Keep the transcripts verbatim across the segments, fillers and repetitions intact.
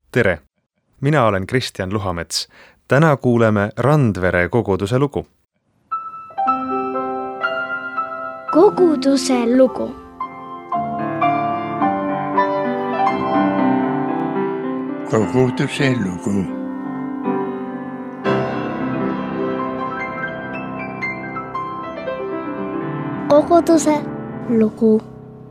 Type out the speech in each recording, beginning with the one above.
Tere! Mina olen Kristjan Luhamets. Täna kuuleme Randvere koguduse lugu. Koguduse lugu. Koguduse lugu. Koguduse lugu.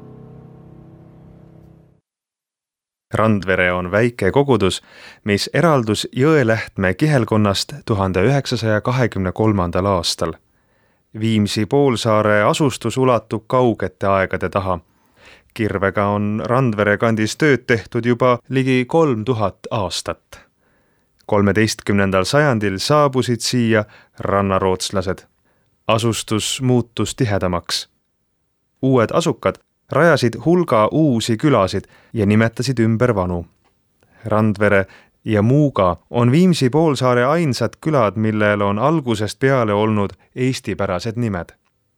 Randvere on väike kogudus, mis eraldus Jõelähtme kihelkonnast tuhande üheksasaja kahekümne kolmandal aastal. Viimsi poolsaare asustus ulatub kaugete aegade taha. Kirvega on Randvere kandis tööd tehtud juba ligi kolm tuhat aastat. kolmeteistkümnendal sajandil saabusid siia rannarootslased. Asustus muutus tihedamaks. Uued asukad rajasid hulga uusi külasid ja nimetasid ümber vanu. Randvere ja Muuga on Viimsi poolsaare ainsad külad, millel on algusest peale olnud eestipärased nimed.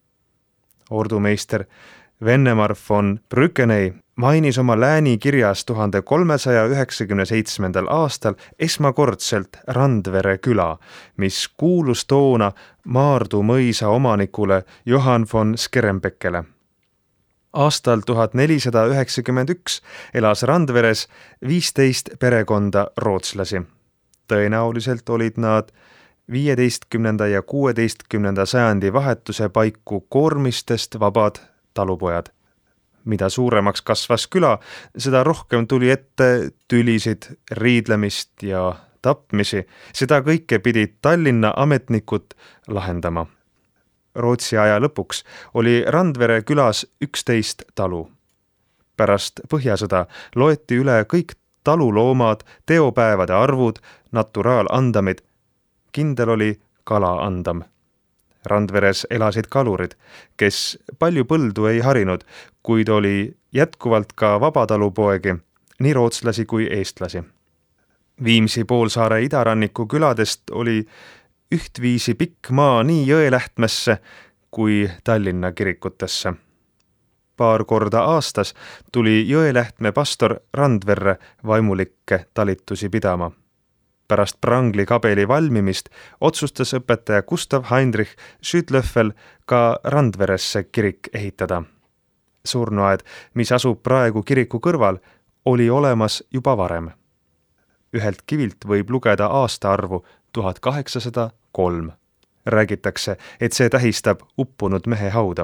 Ordumeister Vennemar von Brückenei mainis oma läänikirjas tuhande kolmesaja üheksakümne seitsmendal aastal esmakordselt Randvere küla, mis kuulus toona Maardu mõisa omanikule Johann von Skerembeckele. Aastal tuhat nelisada üheksakümmend üks elas Randveres viisteist perekonda rootslasi. Tõenäoliselt olid nad viieteistkümnenda ja kuueteistkümnenda sajandi vahetuse paiku koormistest vabad talupojad. Mida suuremaks kasvas küla, seda rohkem tuli ette tülisid, riidlemist ja tapmisi. Seda kõike pidid Tallinna ametnikud lahendama. Rootsi aja lõpuks oli Randvere külas üksteist talu. Pärast Põhjasõda loeti üle kõik taluloomad, teopäevade arvud, naturaalandamid. Kindel oli kalaandam. Randveres elasid kalurid, kes palju põldu ei harinud, kuid oli jätkuvalt ka vabatalupoegi, nii rootslasi kui eestlasi. Viimsi poolsaare idaranniku küladest oli ühtviisi pikk maa nii Jõelähtmesse kui Tallinna kirikutesse. Paar korda aastas tuli Jõelähtme pastor Randverre vaimulikke talitusi pidama. Pärast Prangli kabeli valmimist otsustas õpetaja Gustav Heinrich Schütlöffel ka Randveresse kirik ehitada. Surnuaed, mis asub praegu kiriku kõrval, oli olemas juba varem. Ühelt kivilt võib lugeda aastaarvu tuhat kaheksasada kolm. Räägitakse, et see tähistab uppunud mehe hauda.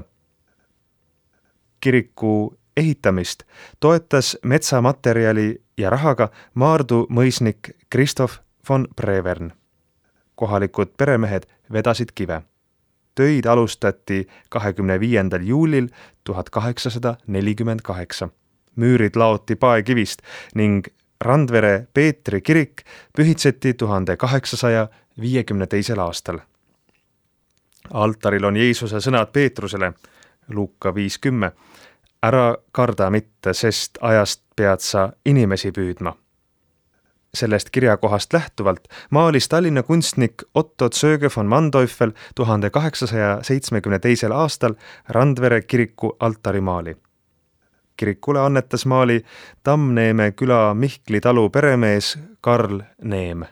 Kiriku ehitamist toetas metsamaterjali ja rahaga Maardu mõisnik Kristof von Brevern. Kohalikud peremehed vedasid kive. Töid alustati kahekümne viiendal juulil tuhat kaheksasada nelikümmend kaheksa. Müürid laoti paekivist ning Randvere Peetri kirik pühitseti tuhande kaheksasaja viiekümne teisel aastal. Altaril on Jeesuse sõnad Peetrusele, Luuka viis kümme. Ära karda mitte, sest ajast pead sa inimesi püüdma. Sellest kirjakohast lähtuvalt maalis Tallinna kunstnik Otto Zöge von Manteuffel tuhande kaheksasaja seitsmekümne teisel aastal Randvere kiriku altarimaali. Kirikule annetas maali Tammneeme küla Mihkli talu peremees Karl Neem.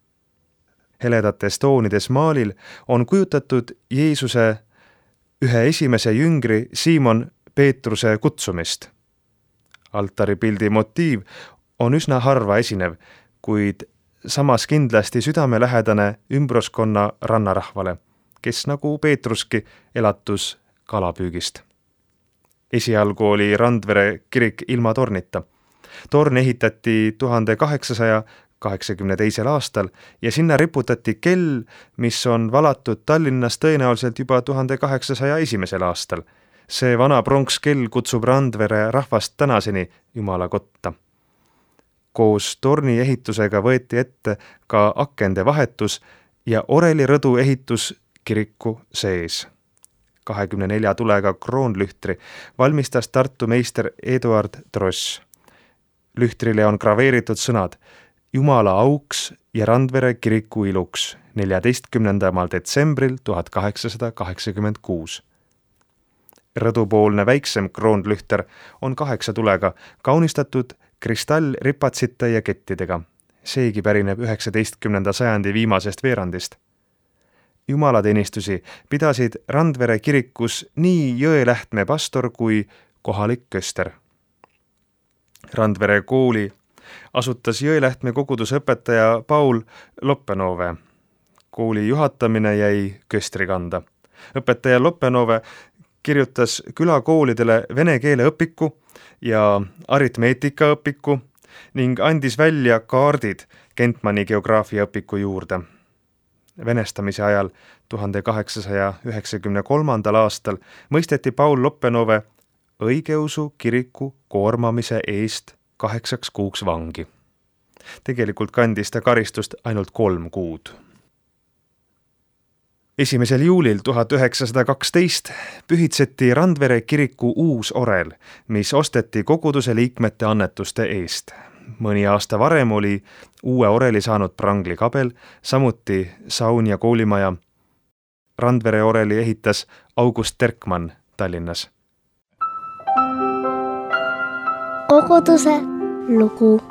Heledates toonides maalil on kujutatud Jeesuse ühe esimese jüngri Siimon Peetruse kutsumist. Altaripildi motiiv on üsna harva esinev, kuid samas kindlasti südamelähedane ümbruskonna rannarahvale, kes nagu Peetruski elatus kalapüügist. Esialgu oli Randvere kirik ilma tornita. Torn ehitati tuhande kaheksasaja kaheksakümne teisel aastal ja sinna riputati kell, mis on valatud Tallinnas tõenäoliselt juba tuhande kaheksasaja esimesel aastal. See vana pronkskell kutsub Randvere rahvast tänaseni Jumala kotta. Koos torni ehitusega võeti ette ka akende vahetus ja orelirõdu ehitus kiriku sees. kahekümne nelja tulega kroonlühtri valmistas Tartu meister Eduard Tross. Lühtrile on graveeritud sõnad Jumala auks ja Randvere kiriku iluks neljateistkümnendal detsembril tuhat kaheksasada kaheksakümmend kuus. Rõdupoolne väiksem kroonlühter on kaheksa tulega kaunistatud kristallripatsite ja kettidega. Seegi pärineb üheksateistkümnenda sajandi viimasest veerandist. Jumalateenistusi pidasid Randvere kirikus nii Jõelähtme pastor kui kohalik köster. Randvere kooli asutas Jõelähtme koguduse õpetaja Paul Loppenove. Kooli juhatamine jäi köstri kanda. Õpetaja Loppenove kirjutas külakoolidele vene keele õpiku ja aritmeetika õpiku ning andis välja kaardid Kentmani geograafia õpiku juurde. Venestamise ajal tuhande kaheksasaja üheksakümne kolmandal aastal mõisteti Paul Loppenove õigeusu kiriku koormamise eest kaheksaks kuuks vangi. Tegelikult kandis ta karistust ainult kolm kuud. esimesel juulil tuhat üheksasada kaksteist pühitseti Randvere kiriku uus orel, mis osteti koguduse liikmete annetuste eest. Mõni aasta varem oli uue oreli saanud Prangli kabel, samuti saun ja koolimaja. Randvere oreli ehitas August Terkmann Tallinnas. Koguduse lugu.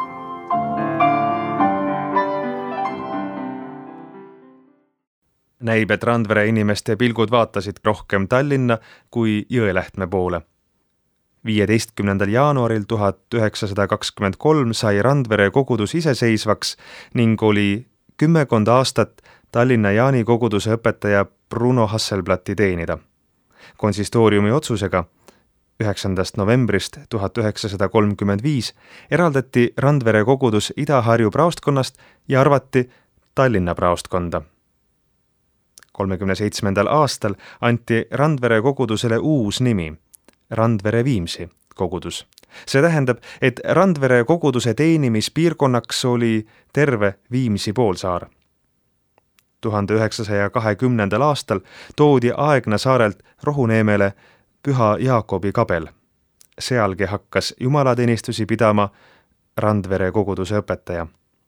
Näib, et Randvere inimeste pilgud vaatasid rohkem Tallinna kui Jõelähtme poole. viieteistkümnendal jaanuaril tuhat üheksasada kakskümmend kolm sai Randvere kogudus iseseisvaks ning oli kümmekond aastat Tallinna Jaani koguduse õpetaja Bruno Hasselblatti teenida. Konsistooriumi otsusega üheksandast novembrist tuhat üheksasada kolmkümmend viis eraldati Randvere kogudus Ida-Harju praostkonnast ja arvati Tallinna praostkonda. kolmekümne seitsmendal aastal anti Randvere kogudusele uus nimi, Randvere Viimsi kogudus. See tähendab, et Randvere koguduse teenimispiirkonnaks oli terve Viimsi poolsaar. tuhande üheksasaja kahekümnendal aastal toodi Aegna saarelt Rohuneemele Püha Jaakobi kabel. Sealgi hakkas jumalateenistusi pidama Randvere koguduse õpetaja.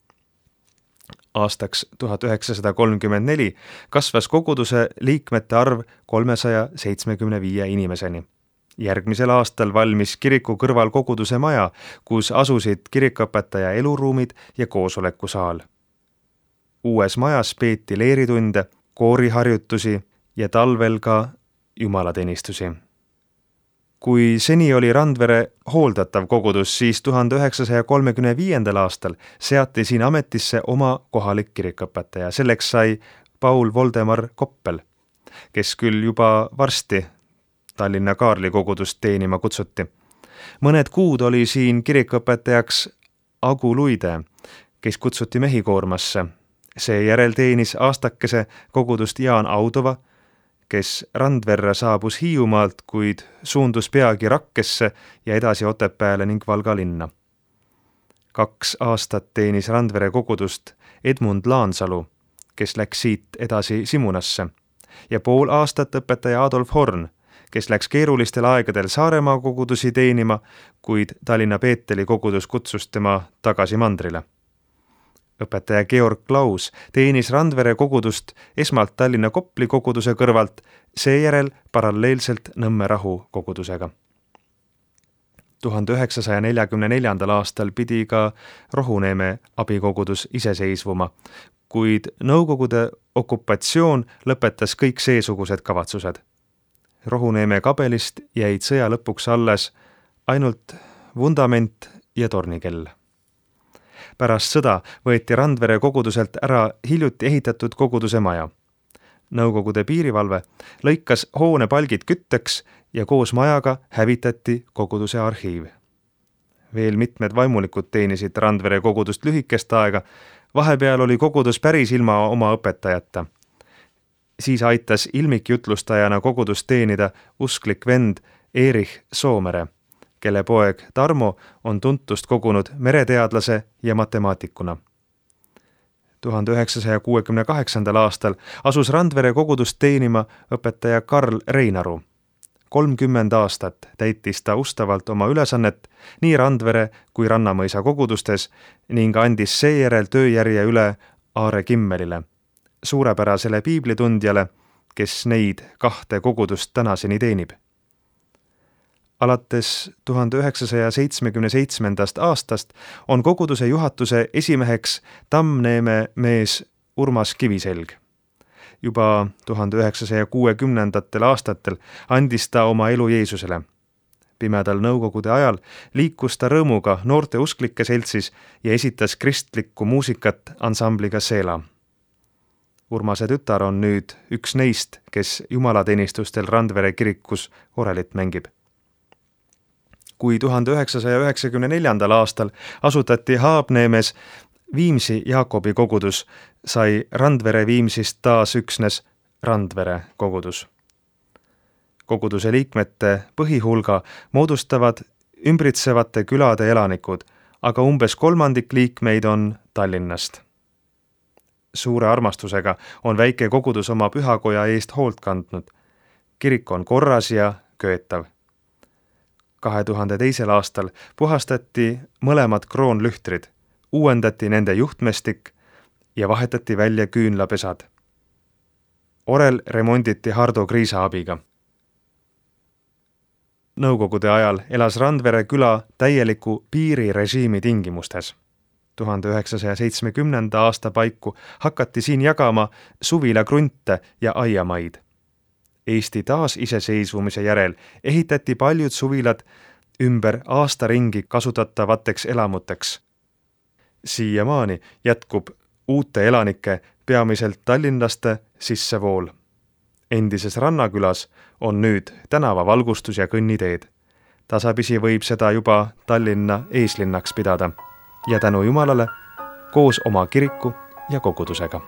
Aastaks tuhat üheksasada kolmkümmend neli kasvas koguduse liikmete arv kolmesaja seitsmekümne viie inimeseni. Järgmisel aastal valmis kiriku kõrval koguduse maja, kus asusid kirikuõpetaja eluruumid ja koosolekusaal. Uues majas peeti leeritunde, kooriharjutusi ja talvel ka jumalateenistusi. Kui seni oli Randvere hooldatav kogudus, siis tuhande üheksasaja kolmekümne viiendal aastal seati siin ametisse oma kohalik kirikuõpetaja. Selleks sai Paul Voldemar Koppel, kes küll juba varsti Tallinna Kaarli kogudust teenima kutsuti. Mõned kuud oli siin kirikuõpetajaks Agu Luide, kes kutsuti Mehhikoormasse. Seejärel teenis aastakese kogudust Jaan Audova, kes Randverre saabus Hiiumaalt, kuid suundus peagi Rakkesse ja edasi Otepääle ning Valga linna. Kaks aastat teenis Randvere kogudust Edmund Laansalu, kes läks siit edasi Simunasse, ja pool aastat õpetaja Adolf Horn, kes läks keerulistel aegadel Saaremaa kogudusi teenima, kuid Tallinna Peeteli kogudus kutsus tema tagasi mandrile. Õpetaja Georg Klaus teenis Randvere kogudust esmalt Tallinna Kopli koguduse kõrvalt, seejärel paralleelselt Nõmme Rahu kogudusega. tuhande üheksasaja neljakümne neljandal aastal pidi ka Rohuneeme abikogudus iseseisvuma, kuid Nõukogude okupatsioon lõpetas kõik seesugused kavatsused. Rohuneeme kabelist jäid sõja lõpuks alles ainult vundament ja tornikell. Pärast sõda võeti Randvere koguduselt ära hiljuti ehitatud koguduse maja. Nõukogude piirivalve lõikas hoone palgid kütteks ja koos majaga hävitati koguduse arhiiv. Veel mitmed vaimulikud teenisid Randvere kogudust lühikest aega, vahepeal oli kogudus päris ilma oma õpetajata. Siis aitas ilmikjutlustajana kogudust teenida usklik vend Erich Soomere, kelle poeg Tarmo on tuntust kogunud mereteadlase ja matemaatikuna. tuhande üheksasaja kuuekümne kaheksandal aastal asus Randvere kogudust teenima õpetaja Karl Reinaru. kolmkümmend aastat täitis ta ustavalt oma ülesannet nii Randvere kui Rannamõisa kogudustes ning andis seejärel tööjärje üle Aare Kimmelile, suurepärasele piiblitundjale, kes neid kahte kogudust tänaseni teenib. Alates tuhande üheksasaja seitsmekümne seitsmendast aastast on koguduse juhatuse esimeheks Tammneeme mees Urmas Kiviselg. Juba tuhande üheksasaja kuuekümnendatel aastatel andis ta oma elu Jeesusele. Pimedal nõukogude ajal liikus ta rõõmuga noorte usklike seltsis ja esitas kristlikku muusikat ansambliga Seela. Urmase tütar on nüüd üks neist, kes jumalateenistustel Randvere kirikus orelit mängib. Kui tuhande üheksasaja üheksakümne neljandal aastal asutati Haabneemes Viimsi Jaakobi kogudus, sai Randvere Viimsist taas üksnes Randvere kogudus. Koguduse liikmete põhihulga moodustavad ümbritsevate külade elanikud, aga umbes kolmandik liikmeid on Tallinnast. Suure armastusega on väike kogudus oma pühakoja eest hoolt kandnud. Kirik on korras ja köetav. kahe tuhande teisel aastal puhastati mõlemad kroonlühtrid, uuendati nende juhtmestik ja vahetati välja küünlapesad. Orel remonditi Hardo Kriisa abiga. Nõukogude ajal elas Randvere küla täieliku piirirežiimi tingimustes. tuhande üheksasaja seitsmekümnenda aasta paiku hakati siin jagama suvilakrunte ja aiamaid. Eesti taasiseseisvumise järel ehitati paljud suvilad ümber aastaringi kasutatavateks elamuteks. Siiamaani jätkub uute elanike, peamiselt tallinlaste sissevool. Endises Rannakülas on nüüd tänavavalgustus ja kõnniteed. Tasapisi võib seda juba Tallinna eeslinnaks pidada ja tänu Jumalale koos oma kiriku ja kogudusega.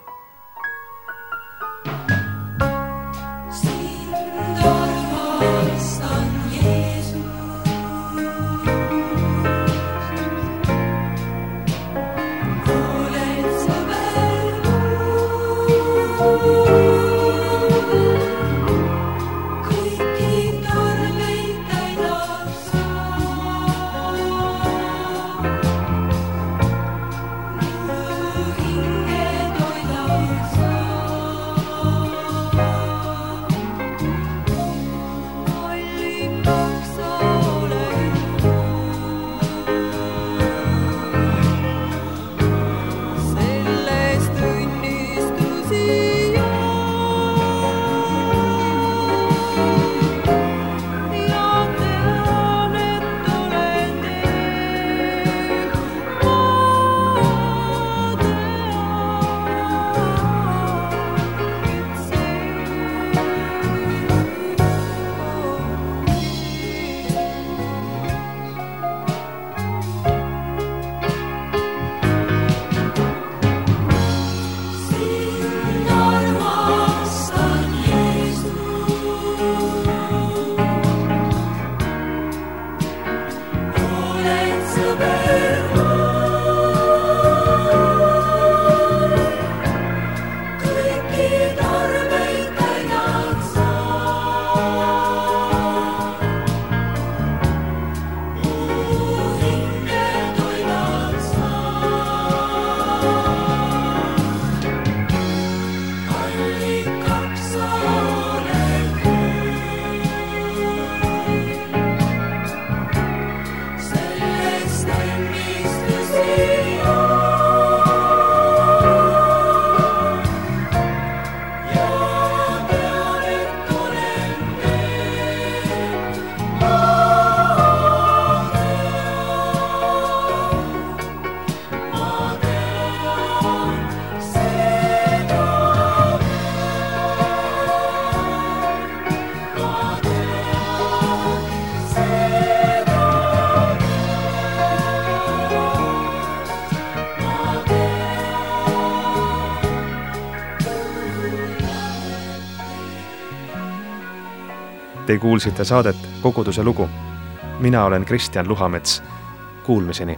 Te kuulsite saadet Koguduse lugu. Mina olen Kristjan Luhamets. Kuulmiseni.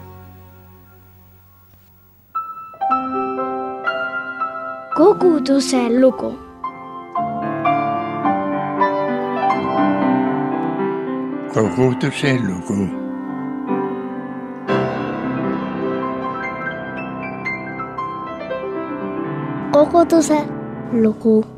Koguduse lugu. Koguduse lugu. Koguduse lugu.